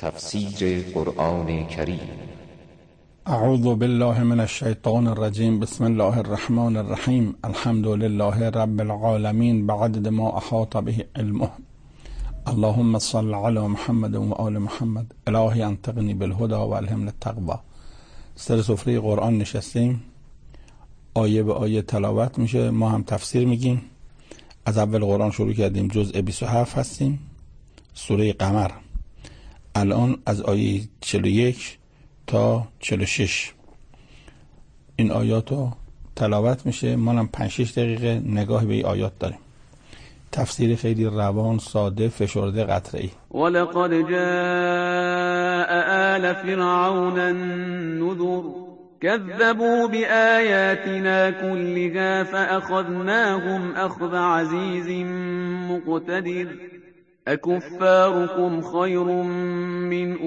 تفسیر قرآن کریم. اعوذ بالله من الشیطان الرجیم. بسم الله الرحمن الرحیم. الحمد لله رب العالمین بعدد ما احاط به علمه. اللهم صل علی محمد و آل محمد. الهی انطقنی بالهدى و الهمنی التقوی. سر سفره قرآن نشستیم، آیه به آیه تلاوت میشه، ما هم تفسیر میگیم. از اول قرآن شروع کردیم، جزء 27 هستیم، سوره قمر. الان از آیه 41 تا 46 این آیاتو تلاوت میشه. ما هم 5-6 دقیقه نگاه به این آیات داریم. تفسیر خیلی روان، ساده، فشرده، قطعه‌ای. ولقد جاء آل فرعون النذر كذبوا بآياتنا كلها فأخذناهم أخذ عزيز مقتدر أكفاركم خير من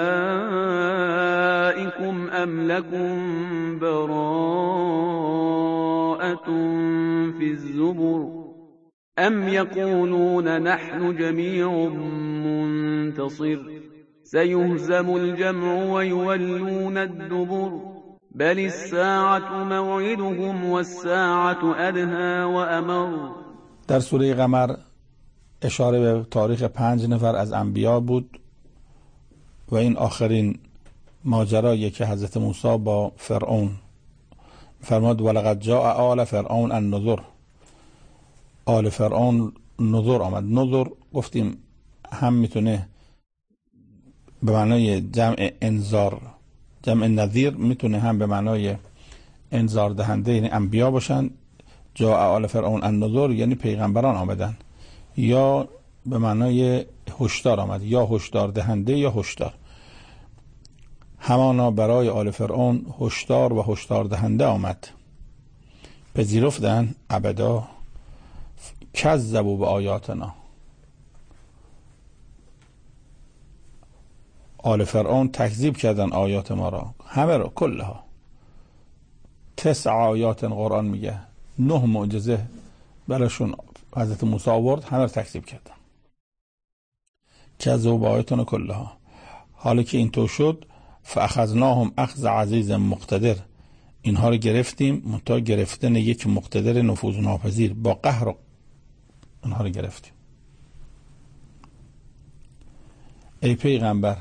أولئكم أم لكم براءة في الزبر أم يقولون نحن جميع منتصر سيهزم الجمع ويولون الدبر بل الساعة موعدهم والساعة أدهى وأمر. در سوره قمر اشاره به تاریخ 5 نفر از انبیا بود و این آخرین ماجرایی که حضرت موسی با فرعون فرمود ولقد جاء آل فرعون النذر. آل فرعون نذر آمد. نذر گفتیم هم میتونه به معنای جمع انذار، جمع نذیر، میتونه هم به معنای انذار دهنده یعنی انبیا باشن. جاء آل فرعون النذر یعنی پیغمبران آمدن، یا به معنای هشدار آمد، یا هشدار دهنده یا هشدار. همانا برای آل فرعون هشدار و هشدار دهنده آمد. پذیرفتن ابدا. کذبوا به آیاتنا. آل فرعون تکذیب کردن آیات ما را، همه را، کلها. 9 آیات قرآن میگه، 9 معجزه براشون حضرت موسی آورد، همه را تکذیب کردن. کذبوا به آیاتنا کلها. حالا که اینطور شد، فاخذناهم اخذ عزیز مقتدر. اینها رو گرفتیم، منتها گرفتن یک مقتدر نفوذ ناپذیر، با قهر اینها رو گرفتیم. ای پیغمبر،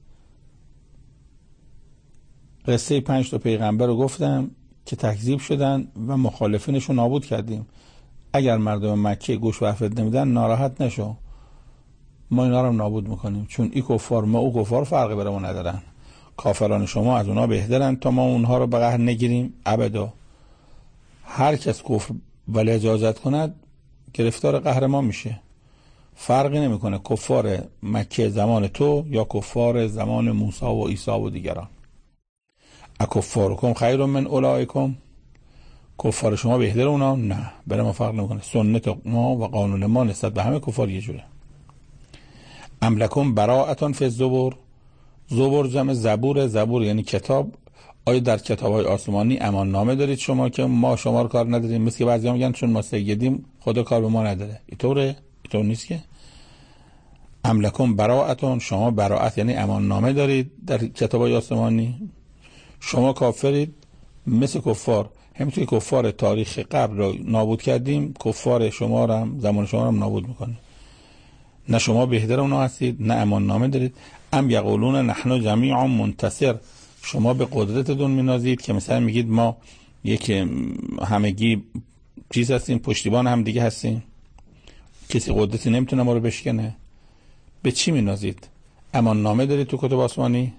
قصه 5 تا پیغمبر رو گفتم که تکذیب شدن و مخالفینشو نابود کردیم. اگر مردم مکه گوش و حرفت نمیدن ناراحت نشو، ما اینا رو نابود میکنیم، چون این کفار ما او کفار فرقی برای ما ندارن. کافران شما از اونا بهترن تا ما اونها رو به قهر نگیریم ابدا. هر کس کفر ولی اجازت کند گرفتار قهر ما میشه. فرقی نمیکنه کفار مکه زمان تو یا کفار زمان موسی و عیسی و دیگران. اکفارکم خیر من اولئکم. کفار شما بهتر اونا؟ نه، برای ما فرق نمیکنه. سنت ما و قانون ما نسبت به همه کفار یه جوره. ام لکم براءة فی الزبر. زبر جمع زبور، زبور یعنی کتاب. آیا در کتاب‌های آسمانی امان نامه دارید شما که ما شما رو کار نداریم؟ مثل که بعضی‌ها میگن چون ما سیدیم خدا کار به ما نداره. اینطوره؟ اینطور نیست که. ام لکم براءة، شما براءت یعنی امان نامه دارید در کتاب‌های آسمانی؟ شما کافرید مثل کفار. همینطور که کفار تاریخ قبل را نابود کردیم، کفار شما را هم زمان شما را هم نابود میکنه. نه شما بهتر اونا هستید، نه امان نامه دارید. ام یقولون نحن جمیع منتصر. شما به قدرتتون مینازید که مثلا میگید ما یک همگی چیز هستیم، پشتیبان هم دیگه هستیم، کسی قدرتی نمیتونه ما رو بشکنه. به چی مینازید؟ امان نامه دارید تو کتب آسمانی؟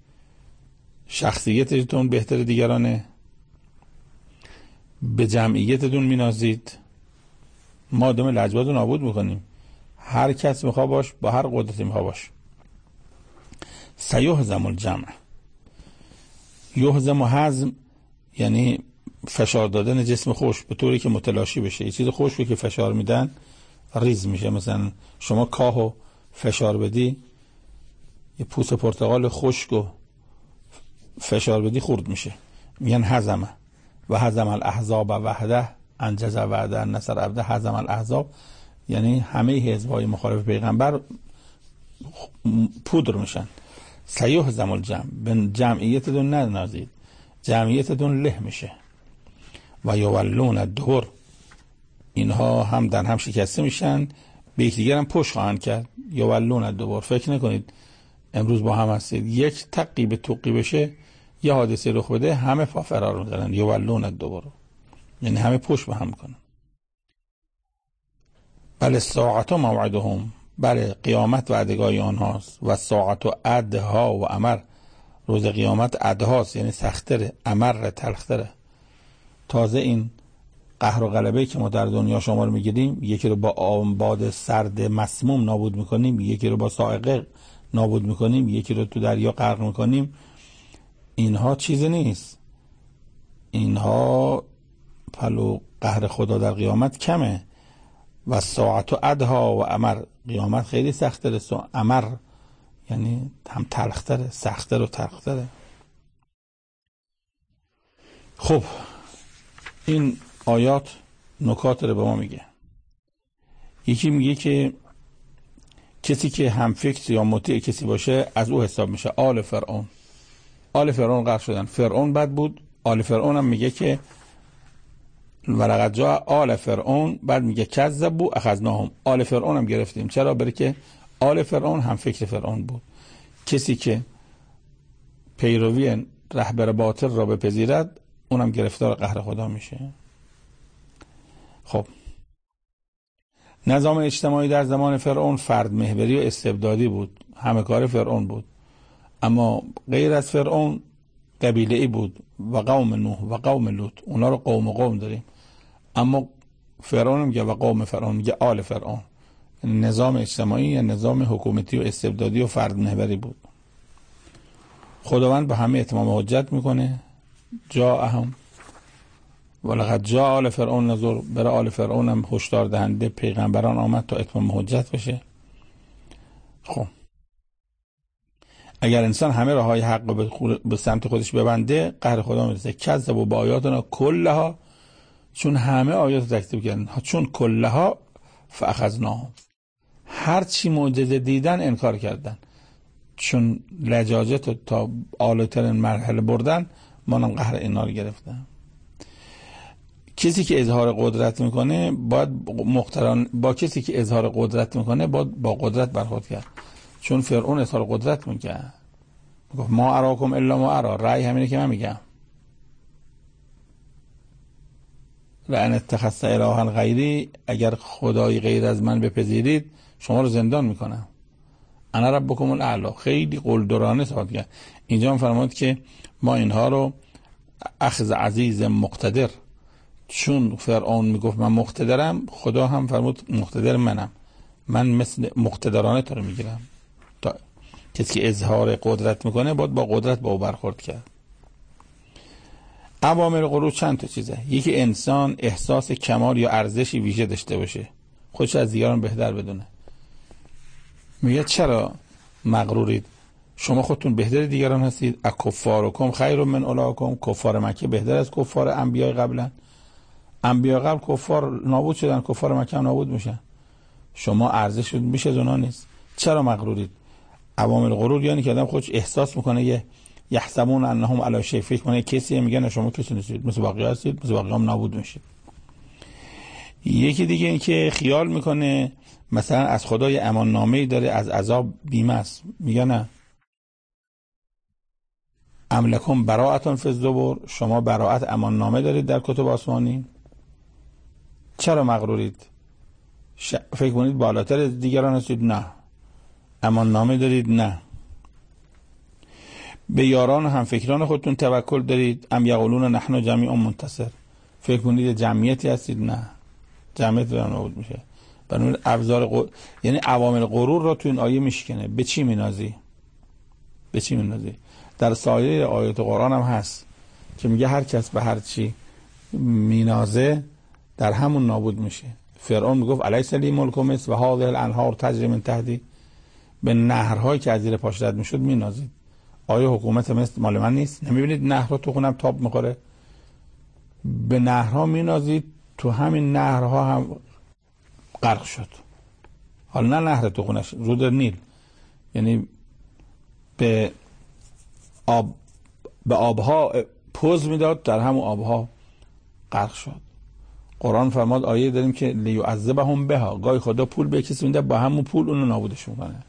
شخصیتتون بهتر دیگرانه؟ به جمعیتتون مینازید؟ ما آدم لجباز رو نابود میکنیم. هر کس میخواد باش، با هر قدرتی میخواد باش. سیهزم الجمع. یهزم و هزم یعنی فشار دادن جسم خوش به طوری که متلاشی بشه. یه چیز خوش که فشار میدن ریز میشه. مثلا شما کاهو فشار بدی، یه پوست پرتقال خشکو فشار بدی خورد میشه. میگن هزمه و هزم الاحزاب وحده انجز وعده نصر عبده. هزم الاحزاب یعنی همه حزب‌های مخالف پیغمبر پودر میشن. سیهزم الجمع، به جمعیتتون ننازید، جمعیتتون له میشه. و یولون الدبر، اینها هم در هم شکسته میشن، به یکدیگر هم پشت خواهند کرد. یولون الدبر، فکر نکنید امروز با هم هستید یک تقی به توقی بشه یه حادثه رخ بده همه پا فرار میزنن. یولون الدبر یعنی همه پشت به هم میکنن. بله ساعت موعدهم، بله قیامت وعدگاه آنهاست. و ساعت و ادها و امر، روز قیامت ادهاست یعنی سختره، امر تلختره. تازه این قهر و غلبه که ما در دنیا شمار میگیریم، یکی رو با باد سرد مسموم نابود میکنیم، یکی رو با صاعقه نابود میکنیم، یکی رو تو دریا غرق میکنیم، اینها چیزی نیست. اینها پلو قهر خدا در قیامت کمه. و ساعت و ادها و امر، قیامت خیلی سختره. امر یعنی هم تلختره، سختره و تلختره. خب این آیات نکات رو به ما میگه. یکی میگه که کسی که هم فکر یا مطیع کسی باشه از او حساب میشه. آل فرعون، آل فرعون غرق شدن. فرعون بد بود، آل فرعون هم میگه که ولقد جاء آل فرعون، بعد میگه کذبوا اخذناهم. آل فرعون هم گرفتیم. چرا؟ برای که آل فرعون هم فکر فرعون بود. کسی که پیروی رهبر باطل را بپذیرد اونم گرفتار قهر خدا میشه. خب نظام اجتماعی در زمان فرعون فرد محوری و استبدادی بود، همه کار فرعون بود. اما غیر از فرعون قبیله ای بود و قوم نوح و قوم لوط، اونا رو قوم داریم. اما فرعون میگه و قوم فرعون، میگه آل فرعون. نظام اجتماعی یا نظام حکومتی و استبدادی و فرد محوری بود. خداوند به همه اتمام حجت میکنه. جاءهم ولقد جاء آل فرعون نذر، برای آل فرعون هم هشدار دهنده پیغمبران آمد تا اتمام حجت بشه. خب اگر انسان همه راههای حق رو به سمت خودش ببنده قهر خدا میرسه. کذبوا بآیاتنا کلها، چون همه آیات رو تکذیب کردن، چون کلها فاخذناهم، هر چی معجزه دیدن انکار کردن، چون لجاجت تا عالی‌ترین مرحله بردن مانم قهر اینا رو گرفتن. کسی که اظهار قدرت میکنه باید مقترن با کسی که اظهار قدرت میکنه باید با قدرت برخورد کرد. چون فرعون اظهار قدرت میکرد، گفت ما اراکم الا ما ارا، رأی همینه که من میگم. لئن اتخذت الها غیری، اگر خدای غیر از من بپذیرید شما رو زندان میکنم. انا ربکم الاعلی، خیلی قلدرانه صحبت کرد. اینجا هم فرمود که ما اینها رو اخذ عزیز مقتدر، چون فرعون میگفت من مقتدرم، خدا هم فرمود مقتدر منم، من مثل مقتدرانه تو رو میگیرم. تا کسی که اظهار قدرت میکنه باید با قدرت با او برخورد کرد. عوامل غرور چند تا چیزه. یکی انسان احساس کمال یا ارزشی ویژه داشته باشه، خودش از دیگران بهتر بدونه. میگه چرا مغرورید؟ شما خودتون بهتر دیگران هستید. اکفارکم خیر من اولاکم، کفار مکه بهتر از کفار انبیاء قبلن. انبیاء قبل کفار نابود شدن، کفار مکه هم نابود میشن. شما ارزش بیش از اونا نیست. چرا مغرورید؟ عوامل غرور یعنی که آدم خودش احساس میکنه یحسبون انهم علی شیء، فکر کنه کسی، میگن شما کسی نیستید، مثل بقیه هستید، مثل بقیه هم نابود میشید. یکی دیگه این که خیال میکنه مثلا از خدای امان نامه‌ای داره، از عذاب بیمه است. میگه نه، ام لکم براءة فی الزبر، شما براءت امان نامه دارید در کتب آسمانی. چرا مغرورید؟ فکر کنید بالاتر از دیگران هستید؟ نه. امان نامه دارید؟ نه. به یاران و همفکران خودتون توکل دارید؟ ام یقولون نحن جمیع منتصر، فکر کنید جمعیتی هستید؟ نه، جمعیت رو نابود میشه. بنابراین ابزار یعنی عوامل غرور را تو این آیه میشکنه. به چی مینازی؟ به چی مینازی؟ در سایر آیات قرآن هم هست که میگه هر کس به هر چی مینازه در همون نابود میشه. فرعون میگفت الیس لی ملک مصر و هذه الانهار تجری من تحتی، به نهرهایی که از زیر پاش رد میشد مینازید. آیا حکومت مصر مال من نیست؟ نمیبینید نهرها تو خونم تاب میخوره؟ به نهرها مینازید، تو همین نهرها هم غرق شد. حالا نه نهر تو خونش، رود نیل، یعنی به آبها پوز میداد، در همون آبها غرق شد. قرآن فرماد آیه داریم که لیعذبهم بها، گاهی خدا پول به کسی میده با همون پول اونو نابودش میکنه.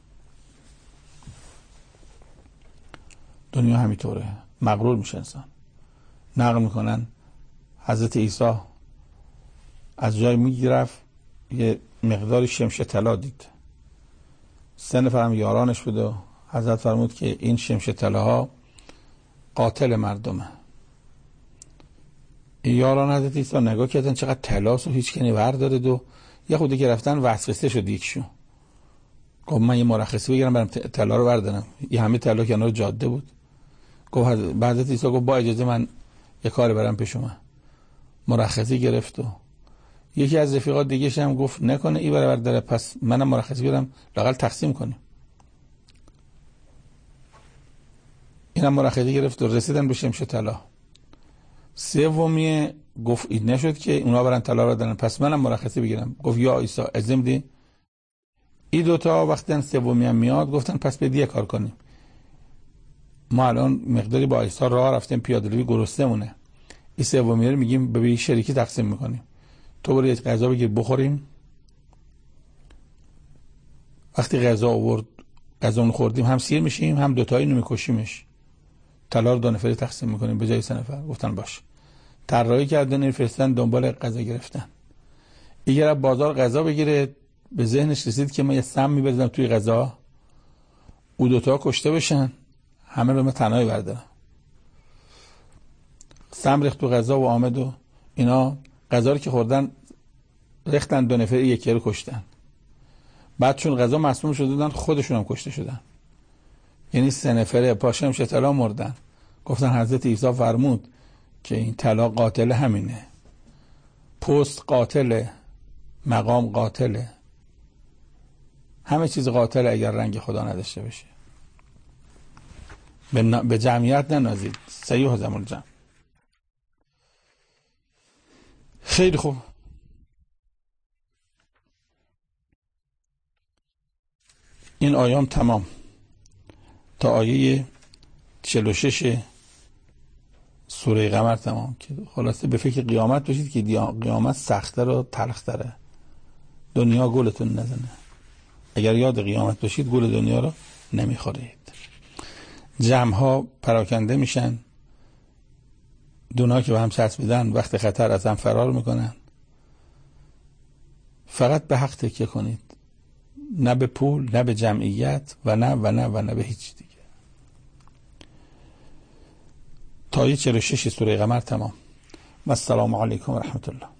دنیا همینطوره، مغرور میشه انسان. نقل میکنن حضرت عیسی از جای میگرفت یه مقدار شمش طلا دید، 3 نفر هم یارانش بود و حضرت فرمود که این شمش طلاها قاتل مردمه. یاران حضرت عیسی نگاه کردن چقدر طلاست و هیچ کنی برداره و یه خودی که رفتن وسوسه شد یکشون. گفت من یه مرخصی بگیرم برم طلا رو بردارم. یه همه طلا کنار جاده بود. گفت حضرت عیسی گفت با اجازه من یه کاری برم پیش شما. مرخصی گرفت و یکی از رفیقات دیگه‌ش هم گفت نکنه این برداره، پس منم مرخصی بگیرم لااقل تقسیم کنیم. اینم مرخصی گرفت و رسیدن به شمش طلا. سومی گفت این نشد که اونا برن طلا رو دادن، پس منم مرخصی بگیرم. گفت یا عیسی اجازه دی. این دوتا وقتی سومی هم میاد گفتن پس بدی کار کنیم. ما الان مقداری با عیسی راه رفتیم پیاده‌روی گرسنه‌مونه. این سومی رو میگیم به شریکی تقسیم میکنیم. تو برو یه غذا بگیر بخوریم. وقتی غذا آورد غذا خوردیم هم سیر میشیم هم دوتایی اینو میکشیمش. طلا رو 2 نفری تقسیم میکنیم به جای 3 نفر. گفتن باش. طراحی کردن این فرستن دنبال غذا گرفتن. اگر بازار غذا بگیره به ذهنش رسید که من یه سم میبرم توی غذا او دوتا کشته بشن همه رو من تنهایی بردارم. سم ریخت تو غذا و آمد و اینا غذا رو که خوردن ریختن 2 نفری یکی رو کشتن. بعد چون غذا مسموم شدن خودشون هم کشته شدن. یعنی 3 نفره پاشم طلا مردن. گفتن حضرت عیسی فرمود که این طلا قاتل همینه. پست قاتل، مقام قاتل، همه چیز قاتل اگر رنگ خدا نداشته باشه. به جمعیت ننازید. سیهزم الجمع. خیلی خوب. این آیام تمام تا آیه 46 سوره قمر تمام که خلاصه به فکر قیامت باشید که قیامت سخت‌تر و تلخ‌تره. دنیا گلتون نزنه. اگر یاد قیامت باشید گل دنیا رو نمیخورید. جمع‌ها پراکنده میشن. دونا که به هم چسبیدن وقت خطر از هم فرار میکنن. فقط به حق تکیه کنید. نه به پول، نه به جمعیت و نه به هیچ دیگه. تا 46 سوره قمر تمام. و السلام علیکم و رحمت الله.